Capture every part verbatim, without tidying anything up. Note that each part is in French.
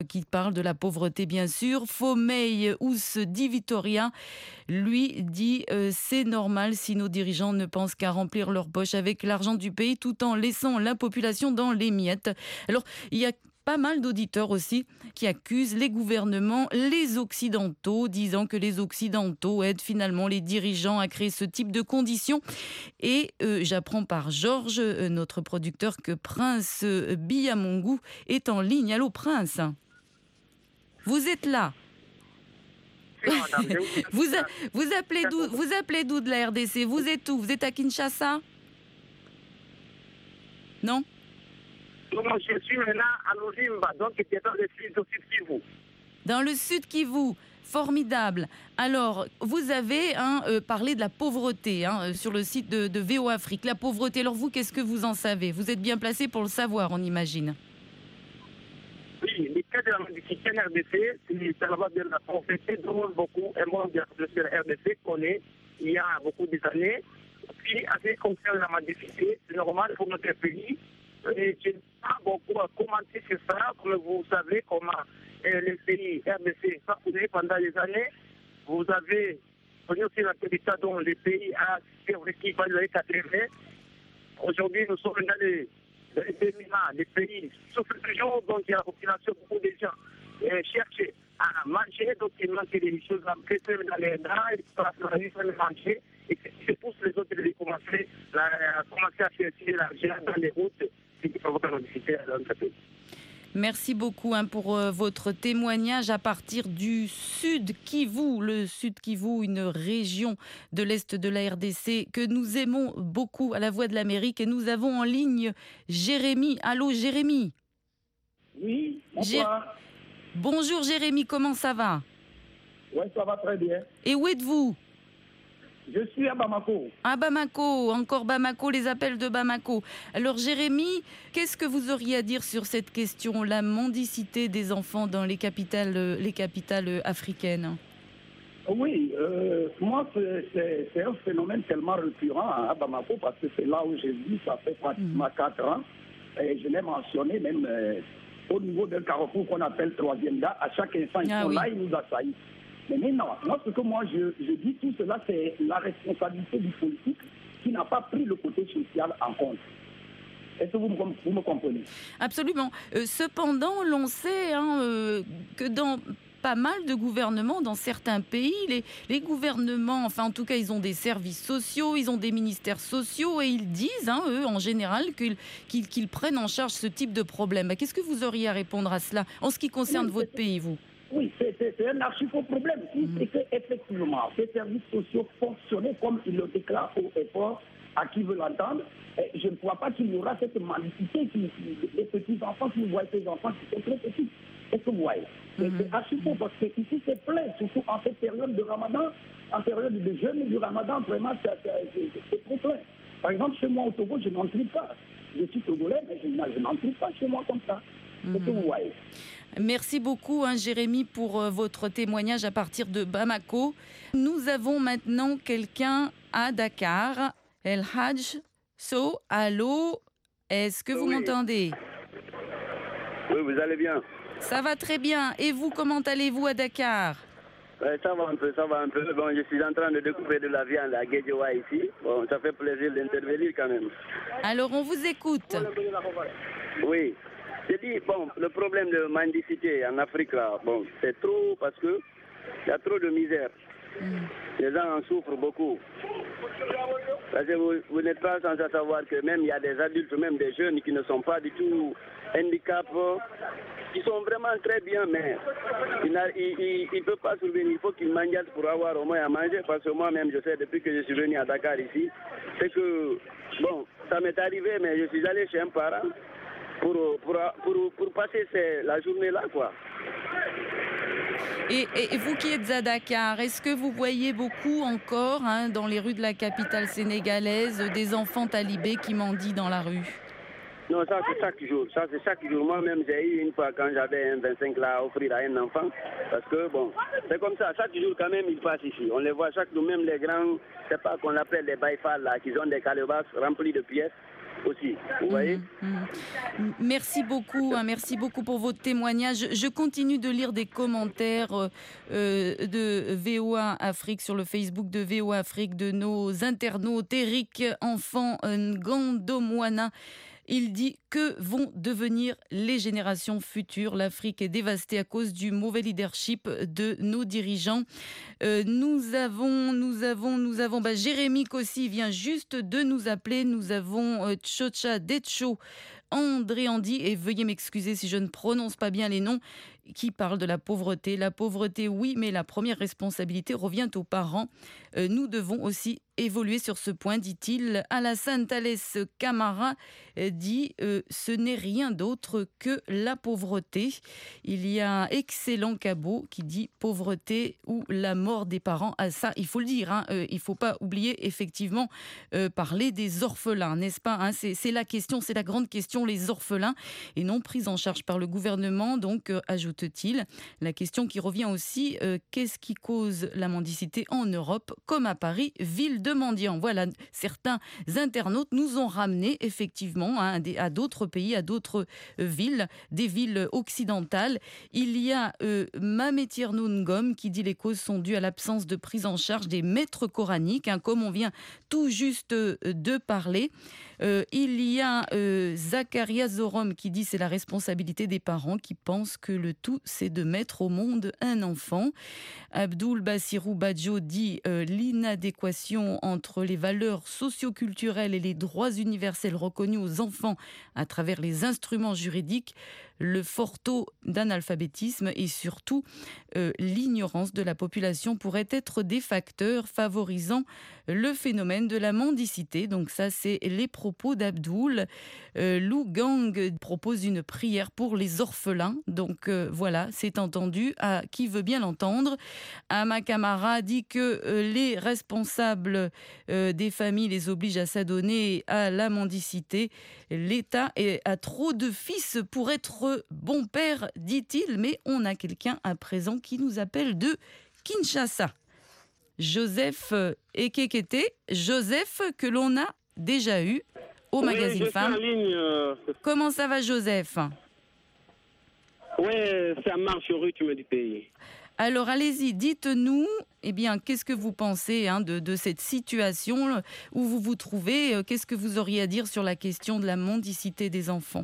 qui parle de la pauvreté, bien sûr. Fomei Ous Di Vitoria, lui, dit euh, c'est normal si nos dirigeants ne pensent qu'à remplir leur poche avec l'argent du pays tout en laissant la population dans les miettes. Alors, il y a pas mal d'auditeurs aussi qui accusent les gouvernements, les Occidentaux, disant que les Occidentaux aident finalement les dirigeants à créer ce type de conditions. Et euh, j'apprends par Georges, euh, notre producteur, que Prince euh, Biamongu est en ligne. Allô, Prince? Vous êtes là? Oui, madame, je vous vous, a- écoute. vous appelez d'où, vous appelez d'où de la R D C? Vous êtes où? Vous êtes à Kinshasa? Non? Donc, je suis maintenant à Lozimba, donc qui est dans le sud de Sud Kivu. Dans le Sud Kivu. Formidable. Alors, vous avez hein, euh, parlé de la pauvreté hein, euh, sur le site de, de V O Afrique. La pauvreté, alors vous, qu'est-ce que vous en savez? Vous êtes bien placé pour le savoir, on imagine. Oui, le cas de la modification R D C, c'est ça va de la pauvreté dont beaucoup, et moi, bien sûr, le R D C connaît il y a beaucoup d'années. Puis, en ce qui concerne la modification, c'est normal pour notre pays. Et je n'ai pas beaucoup à commenter sur ça, comme vous savez comment euh, les pays R D C sont connus pendant des années. Vous avez connu aussi la l'état dont les pays a survécu pendant les quatre-vingts. Aujourd'hui, nous sommes dans les, dans les pays, les pays souffrent toujours, donc il y a la population, beaucoup de gens euh, cherchent à manger, donc il manque des choses à presser dans les dents, ils passent la nuit sans manger, et c'est pousse les autres de commencer, la, à commencer à chercher l'argent dans les routes, ce qui provoque la difficulté dans notre pays. Merci beaucoup hein, pour euh, votre témoignage à partir du Sud Kivu, le Sud Kivu, une région de l'Est de la R D C que nous aimons beaucoup à la Voix de l'Amérique. Et nous avons en ligne Jérémy. Allô Jérémy? Oui, Jé- bonsoir. Bonjour Jérémy, comment ça va? Oui, ça va très bien. Et où êtes-vous? Je suis à Bamako. À Bamako, encore Bamako, les appels de Bamako. Alors Jérémy, qu'est-ce que vous auriez à dire sur cette question, la mendicité des enfants dans les capitales, euh, les capitales euh, africaines? Oui, euh, moi, c'est- c'est c'est un phénomène tellement récurrent à Bamako parce que c'est là où j'ai vu, ça fait pratiquement quatre ans. Et je l'ai mentionné même euh, au niveau d'un carrefour qu'on appelle troisième gars. À chaque instant, ils Ah sont oui. là, ils nous assaillissent. Mais maintenant, moi, ce que moi, je, je dis, tout cela, c'est la responsabilité du politique qui n'a pas pris le côté social en compte. Est-ce que vous me, com- vous me comprenez? Absolument. Euh, cependant, l'on sait hein, euh, que dans pas mal de gouvernements, dans certains pays, les, les gouvernements, enfin en tout cas, ils ont des services sociaux, ils ont des ministères sociaux et ils disent, hein, eux, en général, qu'ils qu'ils- qu'ils prennent en charge ce type de problème. Bah, qu'est-ce que vous auriez à répondre à cela en ce qui concerne Oui, votre c'est- pays, vous? Oui, c'est c'est- c'est un archi-faux problème. Si c'est qu'effectivement, ces services sociaux fonctionnaient comme ils le déclarent au effort à qui veut l'entendre, eh, je ne crois pas qu'il y aura cette mendicité qui, qui- des petits-enfants, qui voient ces enfants qui sont très petits. Est-ce que vous voyez? C'est c'est archi-faux parce que ici c'est plein, surtout en cette période de Ramadan, en période de jeûne du Ramadan, vraiment, c'est c'est- c'est- c'est trop plein. Par exemple, chez moi au Togo, je n'en trouve pas. Je suis togolais, mais je n'en je n'en trouve pas chez moi comme ça. Est-ce que vous voyez? Merci beaucoup, hein, Jérémy, pour euh, votre témoignage à partir de Bamako. Nous avons maintenant quelqu'un à Dakar. El Hadj So, allô? Est-ce que vous Oui. m'entendez? Oui, vous allez bien. Ça va très bien. Et vous, comment allez-vous à Dakar? Ouais, ça va un peu, ça va un peu. Bon, je suis en train de découper de la viande à Guédiawaye ici. Bon, ça fait plaisir d'intervenir quand même. Alors, on vous écoute. Oui. Je dis, bon, le problème de mendicité en Afrique, là, bon, c'est trop parce que il y a trop de misère. Les gens en souffrent beaucoup. Parce que vous, vous n'êtes pas sans savoir que même il y a des adultes, même des jeunes qui ne sont pas du tout handicapés, qui sont vraiment très bien, mais ils ne peuvent pas survenir. Il faut qu'ils mangent pour avoir au moins à manger. Parce que moi-même, je sais, depuis que je suis venu à Dakar ici, c'est que, bon, ça m'est arrivé, mais je suis allé chez un parent pour, pour, pour, pour passer ces- la journée là, quoi. Et, et- et vous qui êtes à Dakar, est-ce que vous voyez beaucoup encore hein, dans les rues de la capitale sénégalaise des enfants talibés qui mendient dans la rue? Non, ça c'est chaque jour. Ça c'est chaque jour. Moi-même, j'ai eu une fois quand j'avais un vingt-cinq là à offrir à un enfant. Parce que bon, c'est comme ça. Chaque jour quand même, ils passent ici. On les voit chaque jour, même les grands, c'est pas qu'on appelle les baïfals là, qui ont des calebasses remplies de pièces. aussi. Vous voyez? Mmh, mmh. Merci beaucoup, hein, merci beaucoup pour votre témoignage. Je continue de lire des commentaires euh, euh, de V O A Afrique sur le Facebook de V O A Afrique, de nos internautes. Eric Enfant Ngandomwana. Il dit que vont devenir les générations futures. L'Afrique est dévastée à cause du mauvais leadership de nos dirigeants. Euh, nous avons, nous avons, nous avons, bah, Jérémy Kossi vient juste de nous appeler. Nous avons euh, Tchocha Decho, André Andy, et veuillez m'excuser si je ne prononce pas bien les noms, qui parle de la pauvreté. La pauvreté, oui, mais la première responsabilité revient aux parents. Euh, nous devons aussi évoluer sur ce point, dit-il. Alassane Thalès Camara euh, dit euh, ce n'est rien d'autre que la pauvreté. Il y a un excellent Cabot qui dit pauvreté ou la mort des parents. Ah, ça, il faut le dire, hein, euh, il ne faut pas oublier effectivement euh, parler des orphelins, n'est-ce pas, hein, c'est, c'est la question, c'est la grande question, les orphelins, et non pris en charge par le gouvernement, donc euh, ajoute-t-il. La question qui revient aussi, euh, qu'est-ce qui cause la mendicité en Europe, comme à Paris, ville de mendiants? Voilà, certains internautes nous ont ramené effectivement hein, à d'autres pays, à d'autres euh, villes, des villes occidentales. Il y a euh, Mametirno Ngom qui dit les causes sont dues à l'absence de prise en charge des maîtres coraniques, hein, comme on vient tout juste euh, de parler. Euh, il y a euh, Zakaria Zorom qui dit c'est la responsabilité des parents qui pensent que le tout c'est de mettre au monde un enfant. Abdul Bassirou Badjo dit euh, l'inadéquation entre les valeurs socio-culturelles et les droits universels reconnus aux enfants à travers les instruments juridiques, le fort taux d'analphabétisme et surtout euh, l'ignorance de la population pourraient être des facteurs favorisant le phénomène de la mendicité. Donc ça, c'est les propos d'Abdoul. Euh, Lou Gang propose une prière pour les orphelins. Donc euh, voilà, c'est entendu. À qui veut bien l'entendre. Ama Camara dit que euh, les responsables euh, des familles les obligent à s'adonner à la mendicité. L'État a trop de fils pour être bon père, dit-il, mais on a quelqu'un à présent qui nous appelle de Kinshasa. Joseph Ekekete, Joseph que l'on a déjà eu au oui, magazine Femme. Ligne, euh... Comment ça va, Joseph? Oui, ça marche au rythme du pays. Alors allez-y, dites-nous, eh bien, qu'est-ce que vous pensez hein, de, de cette situation où vous vous trouvez? Qu'est-ce que vous auriez à dire sur la question de la mendicité des enfants?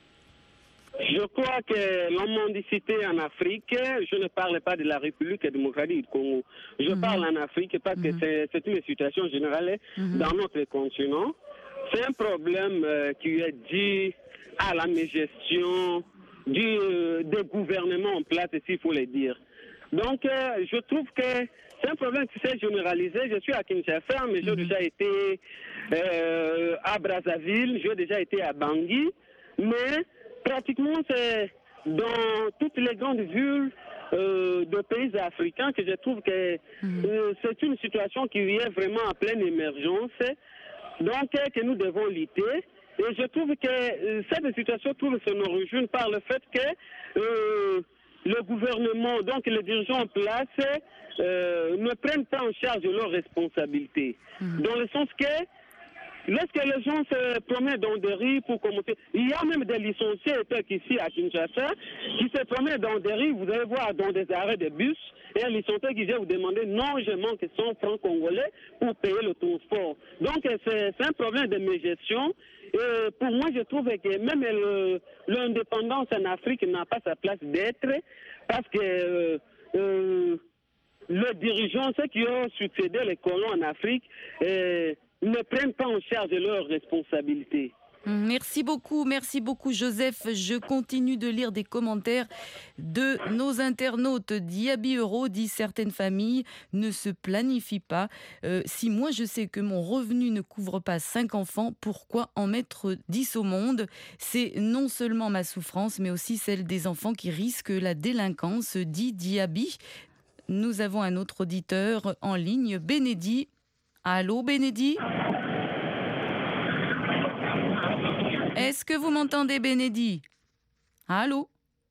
Je crois que la mendicité en Afrique, je ne parle pas de la République démocratique du Congo, je mm-hmm. parle en Afrique parce mm-hmm. que c'est, c'est une situation générale mm-hmm. dans notre continent. C'est un problème euh, qui est dû à la mégestion du, euh, des gouvernements en place, s'il faut le dire. Donc, euh, je trouve que c'est un problème qui s'est généralisé. Je suis à Kinshasa, mais j'ai mm-hmm. déjà été euh, à Brazzaville, j'ai déjà été à Bangui, mais pratiquement c'est dans toutes les grandes villes euh, de pays africains que je trouve que mm-hmm. euh, c'est une situation qui est vraiment en pleine émergence, donc euh, que nous devons lutter. Et je trouve que euh, cette situation trouve son origine par le fait que euh, le gouvernement, donc les dirigeants en place, euh, ne prennent pas en charge leurs responsabilités. Mmh. Dans le sens que, lorsque les gens se promènent dans des rues pour commenter, il y a même des licenciés ici à Kinshasa qui se promènent dans des rues, vous allez voir dans des arrêts de bus, et un licencié qui vient vous demander, non, je manque cent francs congolais pour payer le transport. Donc c'est, c'est un problème de mégestion. Et pour moi, je trouve que même le, l'indépendance en Afrique n'a pas sa place d'être parce que euh, euh, les dirigeants, ceux qui ont succédé les colons en Afrique, euh, ne prennent pas en charge leurs responsabilités. Merci beaucoup, merci beaucoup Joseph. Je continue de lire des commentaires de nos internautes. Diaby Euro dit certaines familles ne se planifient pas. Euh, si moi je sais que mon revenu ne couvre pas cinq enfants, pourquoi en mettre dix au monde? C'est non seulement ma souffrance, mais aussi celle des enfants qui risquent la délinquance, dit Diaby. Nous avons un autre auditeur en ligne, Bénédit. Allô Bénédit? Est-ce que vous m'entendez, Bénédit? Allô?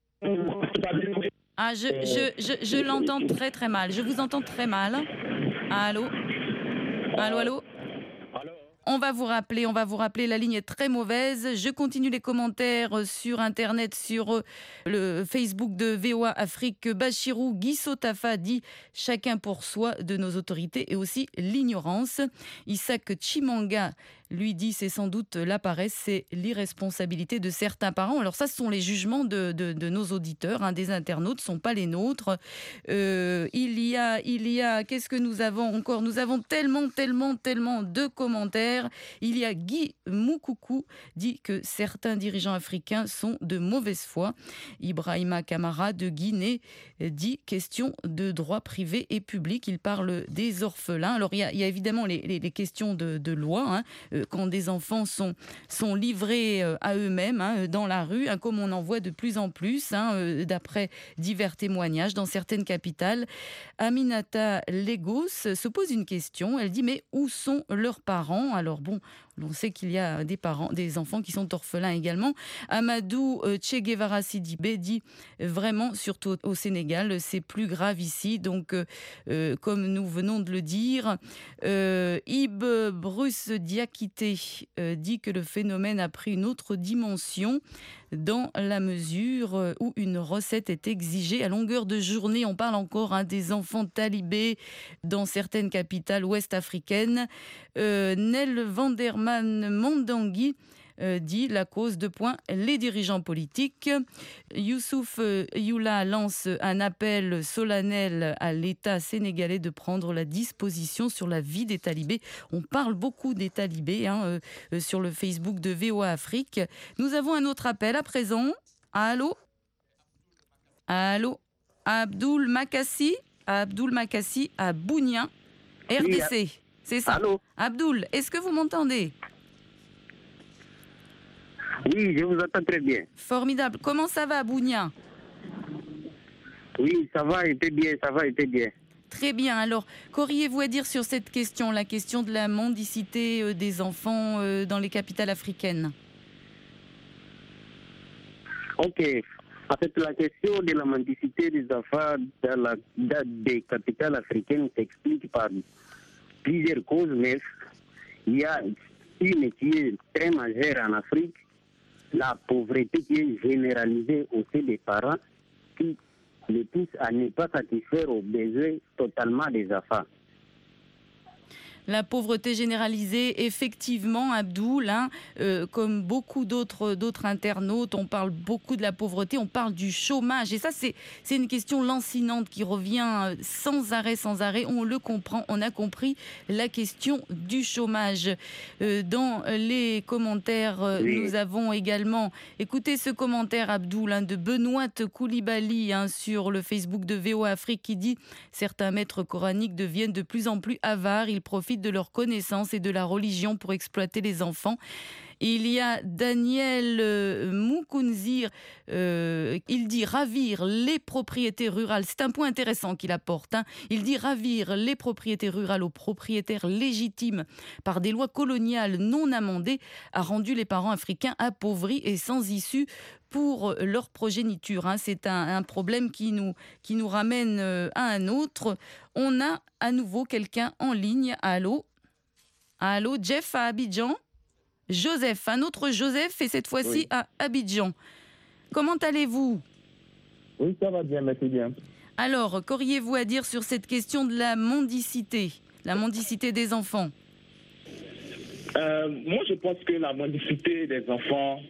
Ah, je, je, je, je l'entends très très mal. Je vous entends très mal. Allô? Allô, allô? On va vous rappeler, on va vous rappeler, la ligne est très mauvaise. Je continue les commentaires sur Internet, sur le Facebook de V O A Afrique. Bachirou Guissotafa dit « Chacun pour soi de nos autorités et aussi l'ignorance ». Isaac Chimanga lui dit c'est sans doute la paresse, c'est l'irresponsabilité de certains parents. Alors ça, ce sont les jugements de, de, de nos auditeurs, hein, des internautes, ce ne sont pas les nôtres. Euh, il y a, il y a, qu'est-ce que nous avons encore ? Nous avons tellement, tellement, tellement de commentaires. Il y a Guy Moukoukou dit que certains dirigeants africains sont de mauvaise foi. Ibrahima Kamara de Guinée dit question de droit privé et public. Il parle des orphelins. Alors il y a, il y a évidemment les, les, les questions de, de loi, hein, quand des enfants sont, sont livrés à eux-mêmes, hein, dans la rue, hein, comme on en voit de plus en plus, hein, d'après divers témoignages dans certaines capitales. Aminata Legos se pose une question. Elle dit mais où sont leurs parents ? Alors bon, on sait qu'il y a des parents, des enfants qui sont orphelins également. Amadou Che Guevara Sidibé dit vraiment, surtout au Sénégal, c'est plus grave ici. Donc, euh, comme nous venons de le dire, euh, Ib Bruce Diakité euh, dit que le phénomène a pris une autre dimension dans la mesure où une recette est exigée à longueur de journée. On parle encore, hein, des enfants talibés dans certaines capitales ouest-africaines. Euh, Nel Vanderman Mandangui euh, dit la cause de point les dirigeants politiques. Youssouf euh, Youla lance un appel solennel à l'État sénégalais de prendre la disposition sur la vie des talibés. On parle beaucoup des talibés, hein, euh, sur le Facebook de V O A Afrique. Nous avons un autre appel à présent. Allô ? Allô ? Abdoul Makassi Abdoul Makassi à Bounia, R D C. Oui, c'est ça. Allô ? Abdoul, est-ce que vous m'entendez ? Oui, je vous entends très bien. Formidable. Comment ça va à Bounia ? Oui, ça va, était bien, ça va, était bien. Très bien. Alors, qu'auriez-vous à dire sur cette question, la question de la mendicité des enfants dans les capitales africaines ? Ok. En fait, la question de la mendicité des enfants dans, la, dans des capitales africaines s'explique par plusieurs causes, mais il y a une qui est très majeure en Afrique, la pauvreté qui est généralisée au sein des parents qui les pousse à ne pas satisfaire aux besoins totalement des enfants. La pauvreté généralisée, effectivement, Abdoul, hein, euh, comme beaucoup d'autres, d'autres internautes, on parle beaucoup de la pauvreté, on parle du chômage. Et ça, c'est, c'est une question lancinante qui revient sans arrêt, sans arrêt. On le comprend, on a compris la question du chômage. Euh, dans les commentaires, euh, oui. Nous avons également, écoutez ce commentaire, Abdoul, hein, de Benoît Koulibaly, hein, sur le Facebook de V O A Afrique, qui dit « Certains maîtres coraniques deviennent de plus en plus avares, ils profitent de leur connaissance et de la religion pour exploiter les enfants. » Il y a Daniel euh, Moukounzir, euh, il dit ravir les propriétés rurales. C'est un point intéressant qu'il apporte. Hein. Il dit ravir les propriétés rurales aux propriétaires légitimes par des lois coloniales non amendées a rendu les parents africains appauvris et sans issue pour leur progéniture. Hein. C'est un, un problème qui nous, qui nous ramène à un autre. On a à nouveau quelqu'un en ligne. Allô ? Allô, Jeff à Abidjan ? Joseph, un autre Joseph, et cette fois-ci oui. À Abidjan. Comment allez-vous ? Oui, ça va bien, merci bien. Alors, qu'auriez-vous à dire sur cette question de la mendicité, la mendicité des enfants ? euh, Moi, je pense que la mendicité des enfants,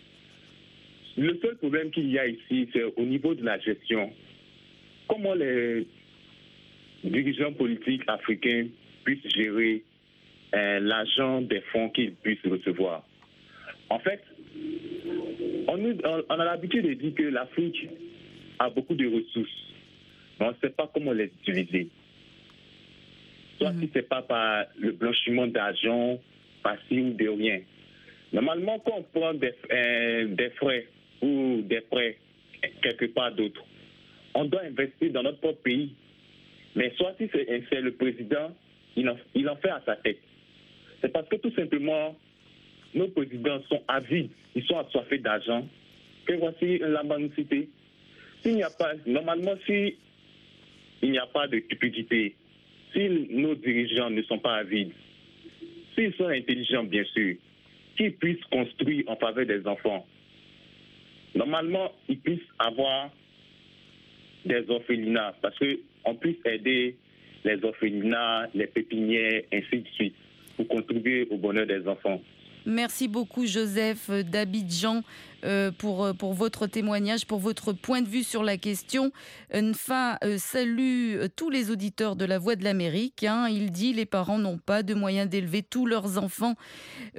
le seul problème qu'il y a ici, c'est au niveau de la gestion. Comment les dirigeants politiques africains puissent gérer Euh, l'argent des fonds qu'ils puissent recevoir. En fait, on, on, on a l'habitude de dire que l'Afrique a beaucoup de ressources, mais on ne sait pas comment les utiliser. Soit mmh. si ce n'est pas par le blanchiment d'argent, par-ci ou de rien. Normalement, quand on prend des, euh, des frais ou des prêts quelque part d'autre, on doit investir dans notre propre pays. Mais soit si c'est, c'est le président, il en, il en fait à sa tête. C'est parce que tout simplement, nos présidents sont avides, ils sont assoiffés d'argent, que voici la mendicité. S'il n'y a pas, normalement, si il n'y a pas de cupidité, si nos dirigeants ne sont pas avides, s'ils sont intelligents, bien sûr, qu'ils puissent construire en faveur des enfants. Normalement, ils puissent avoir des orphelinats, parce qu'on puisse aider les orphelinats, les pépinières, ainsi de suite, pour contribuer au bonheur des enfants. Merci beaucoup Joseph d'Abidjan euh, pour, pour votre témoignage, pour votre point de vue sur la question. N F A euh, salue tous les auditeurs de La Voix de l'Amérique. Hein. Il dit « Les parents n'ont pas de moyens d'élever tous leurs enfants euh, ».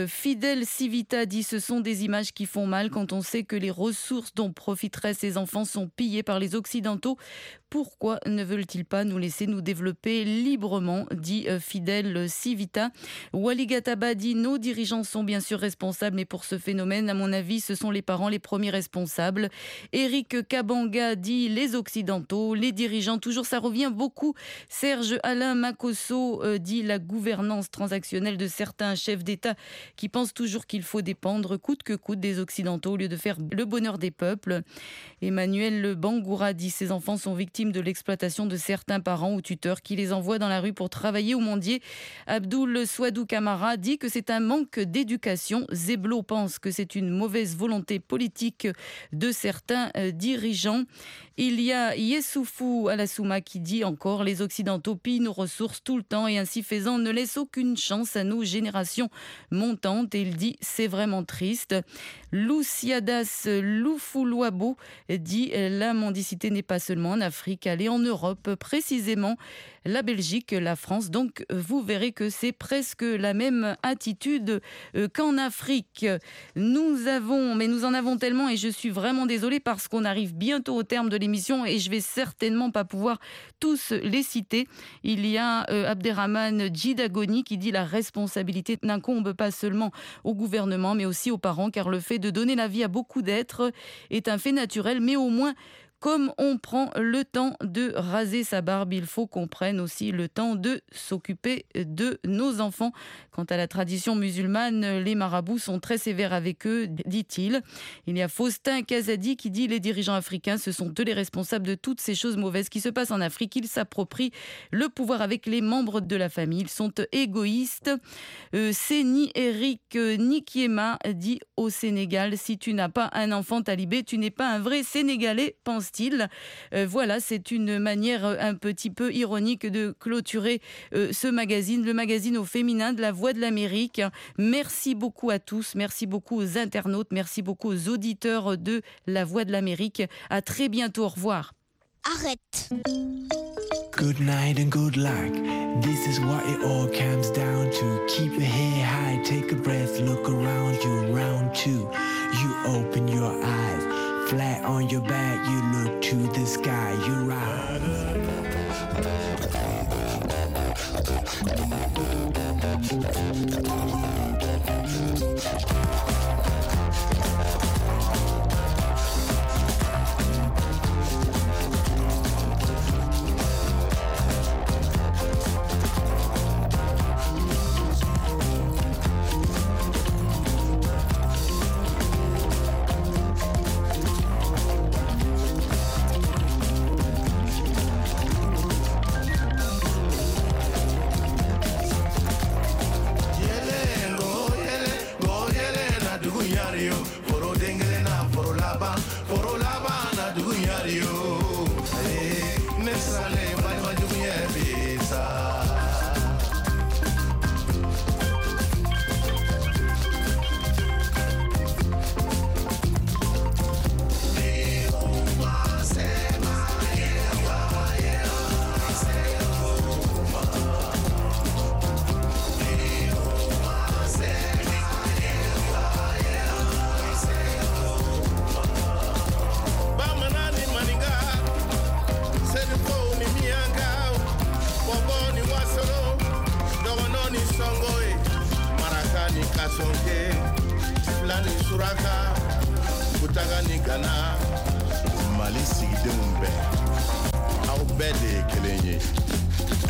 Fidel Civita dit « Ce sont des images qui font mal quand on sait que les ressources dont profiteraient ces enfants sont pillées par les Occidentaux. Pourquoi ne veulent-ils pas nous laisser nous développer librement ?» dit euh, Fidel Civita. Wali Gataba dit « Nos dirigeants sont bien sûr responsables, mais pour ce phénomène, à mon avis, ce sont les parents les premiers responsables. » Éric Kabanga dit « Les Occidentaux, les dirigeants, toujours ça revient beaucoup. » Serge Alain Makosso euh, dit « La gouvernance transactionnelle de certains chefs d'État qui pensent toujours qu'il faut dépendre coûte que coûte des Occidentaux au lieu de faire le bonheur des peuples. » Emmanuel Bangoura dit « Ces enfants sont victimes de l'exploitation de certains parents ou tuteurs qui les envoient dans la rue pour travailler ou mendier. » Abdoul Swadou Kamara dit que c'est un manque d'éducation. Zeblo pense que c'est une mauvaise volonté politique de certains euh, dirigeants. Il y a Yessoufou Alassouma qui dit encore « Les Occidentaux pillent nos ressources tout le temps et ainsi faisant ne laissent aucune chance à nos générations montantes. » Et il dit « C'est vraiment triste. » Lousiadas Loufoulouabo dit « La mendicité n'est pas seulement en Afrique, elle est en Europe, précisément la Belgique, la France. Donc vous verrez que c'est presque la même attitude qu'en Afrique. Nous avons, mais nous en avons tellement et je suis vraiment désolée parce qu'on arrive bientôt au terme de l'émission et je vais certainement pas pouvoir tous les citer. Il y a euh, Abderrahmane Djidagoni qui dit « La responsabilité n'incombe pas seulement au gouvernement mais aussi aux parents car le fait de donner la vie à beaucoup d'êtres est un fait naturel, mais au moins comme on prend le temps de raser sa barbe, il faut qu'on prenne aussi le temps de s'occuper de nos enfants. Quant à la tradition musulmane, les marabouts sont très sévères avec eux, dit-il. Il y a Faustin Kazadi qui dit « Les dirigeants africains, ce sont eux les responsables de toutes ces choses mauvaises qui se passent en Afrique. Ils s'approprient le pouvoir avec les membres de la famille. Ils sont égoïstes. Euh, » Séni Eric Nikiema dit au Sénégal « Si tu n'as pas un enfant talibé, tu n'es pas un vrai Sénégalais, pense style. Euh, voilà, c'est une manière un petit peu ironique de clôturer euh, ce magazine, le magazine au féminin de La Voix de l'Amérique. Merci beaucoup à tous, merci beaucoup aux internautes, merci beaucoup aux auditeurs de La Voix de l'Amérique. À très bientôt, au revoir. Arrête. Good night and good luck. This is what it all comes down to. Keep your head high, take a breath, look around you, round two. You open your eyes. Flat on your back, you look to the sky, you rise.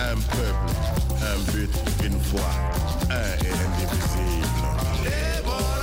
Un peuple, un but, une foi, un et indivisible.